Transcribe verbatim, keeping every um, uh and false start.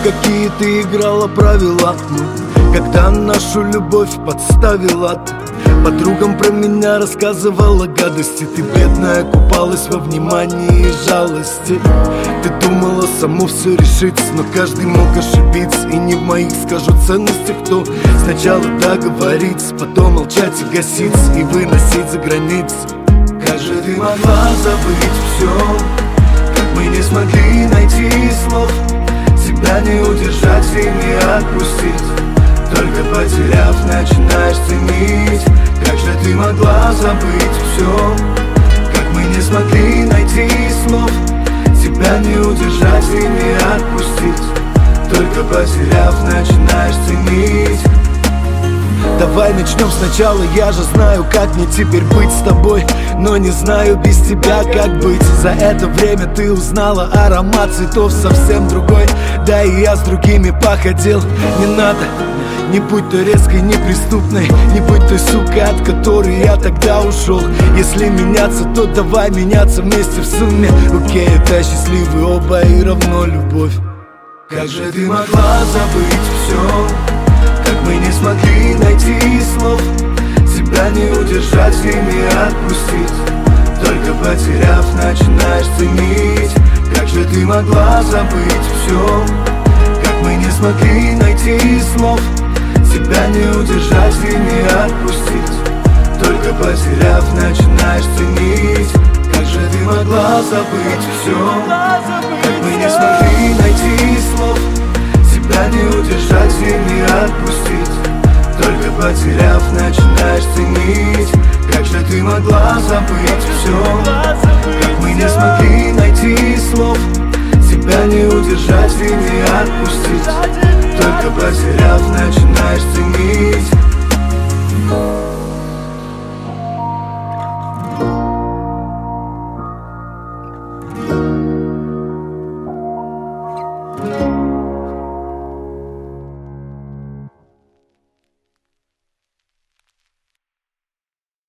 какие ты играла правила, ну, когда нашу любовь подставила ты. Подругам про меня рассказывала гадости. Ты, бедная, купалась во внимании и жалости. Ты думала саму все решить, но каждый мог ошибиться. И не в моих, скажу, ценностях, кто сначала договорится, потом молчать и гаситься, и выносить за границы. Как же ты могла забыть все, как мы не смогли найти слов, себя не удержать и не отпустить. Только потеряв, начинаешь ценить. Как же ты могла забыть все, как мы не смогли найти слов, себя не удержать и не отпустить. Только потеряв, начинаешь ценить. Давай начнем сначала, я же знаю, как мне теперь быть с тобой, но не знаю без тебя, как быть. За это время ты узнала аромат цветов совсем другой. Да и я с другими походил. Не надо, не будь той резкой, неприступной, не будь той сукой, от которой я тогда ушел. Если меняться, то давай меняться вместе в сумме. Окей, это счастливы оба и равно любовь. Как же ты могла забыть все, как мы не смогли найти слов, себя не удержать и не отпустить. Только потеряв, начинаешь ценить. Как же ты могла забыть все, как мы не смогли найти слов, себя не удержать и не отпустить. Только потеряв, начинаешь ценить. Как же ты могла забыть все, как мы не смогли найти слов, себя не удержать и не отпустить. Только потеряв, начинаешь ценить. Как же ты могла забыть все, как мы не смогли найти слов, себя не удержать и не отпустить. Только потеряв, начинаешь ценить. Thank